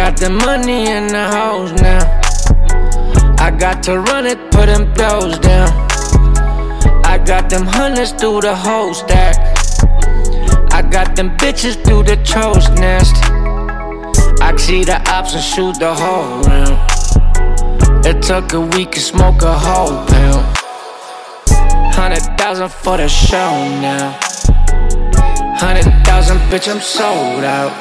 got the money in the house now. I got to run it, put them bills down. I got them hundreds through the whole stack. I got them bitches through the toast nest. I see the ops and shoot the whole round. It took a week to smoke a whole pound. 100,000 for the show now. 100,000, bitch, I'm sold out.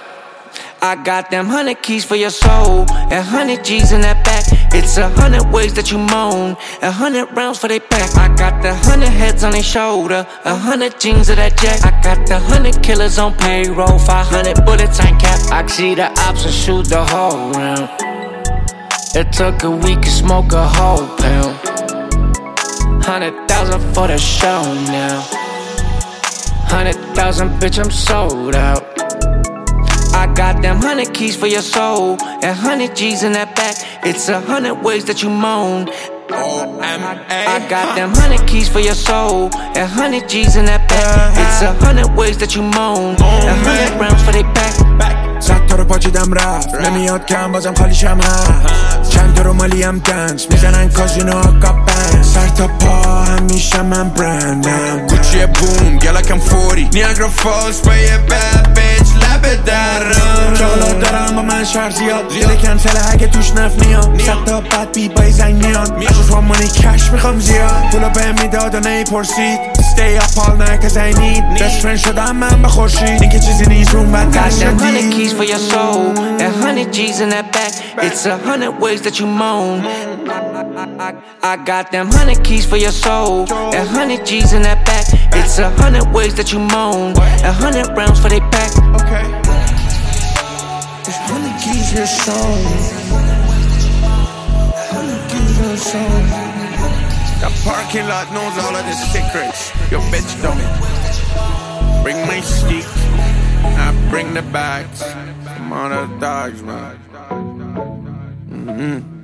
I got them 100 keys for your soul and 100 G's in that back. It's 100 ways that you moan, 100 rounds for they back. I got the 100 heads on their shoulder, 100 jeans of that jack. I got the 100 killers on payroll, 500 bullets ain't capped. I see the ops and shoot the whole round. It took a week to smoke a whole pound. 100,000 for the show now. 100,000, bitch, I'm sold out. I got them 100 keys for your soul and 100 G's in that back. It's 100 ways that you moan. I got them 100 keys for your soul and 100 G's in that back. It's 100 ways that you moan and 100 rounds for they back. صد تا رو پاچیدم رفت نمیاد کم بازم خالیشم هست. چند تا رو مالیم دنس میزنن کازینو آقابن. سر تا پا همیشه من برندم گوچی بوم گلکم 40 نیاگرا فالز با یه بد بیچ لب درم. جالات دارم با من شهر زیاد زیاده کنسله اگه توش نف نیام. صد تا بد بی بای زنگ میان اشوش با مانی کش میخوام زیاد. پولا بهم میداد و نیپرسید Stay up all night cause I need Best friend شدم من به خورشید این که چیزی نیست روم بد keys for your soul and 100 G's in that back. It's 100 ways that you moan. I got them 100 keys for your soul and 100 G's in that back. It's 100 ways that you moan, 100 rounds for they back. Okay. It's 100 keys for your soul. 100 keys for your soul. The parking lot knows all of the secrets. Your bitch don't. Bring my stick. I bring the bags. I'm on the dogs, man.